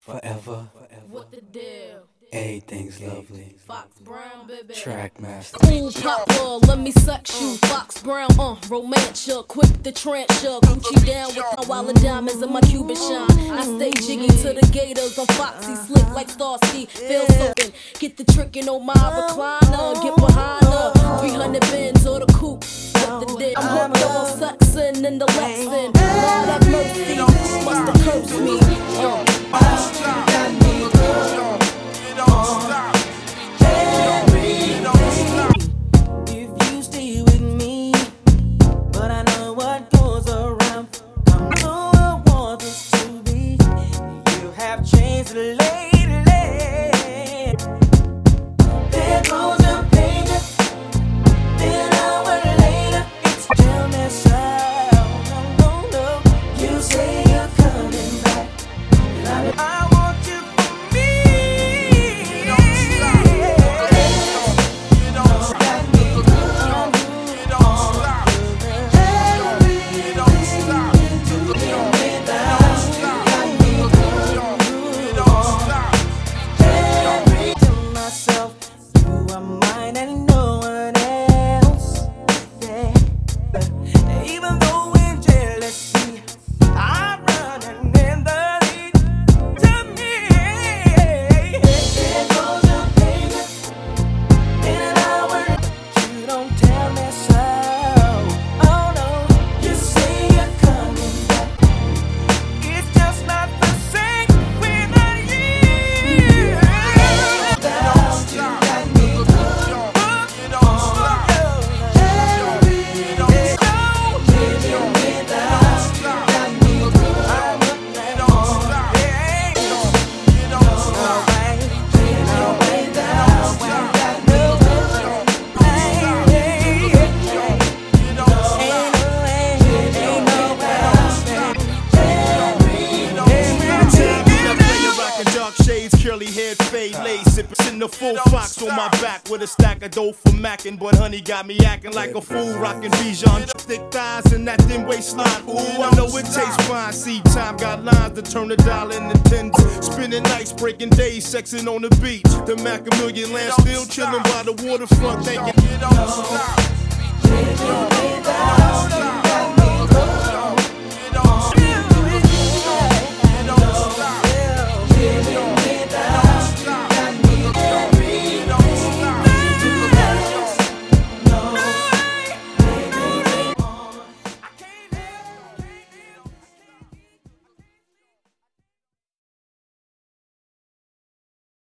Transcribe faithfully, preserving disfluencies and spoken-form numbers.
Forever. What the deal? Everything's lovely. Fox Brown, baby. Trackmaster. Ooh, Papa, let me sex you. Fox Brown, uh, romance ya, quick to trance ya. Gucci down with my wallet diamonds and my Cuban shine. I stay jiggy to the gators. I'm foxy, slick like Starsky. Feel something, get the trickin' on my recliner. Get behind her, three hundred bins or the coupe. What the deal? I'm hooked on sexin' and the Lexin'. Lord have mercy, must have cursed me. Uh. Sippin' the full fox on my back with a stack of dough for mackin', but honey got me acting like a fool, rockin' Bijan, thick thighs and that thin waistline. Ooh, I know it tastes fine. See, time got lines to turn the dial into tens. Spending nights, breaking days, sexing on the beach. The Macamillion land still chillin' by the waterfront, thinking.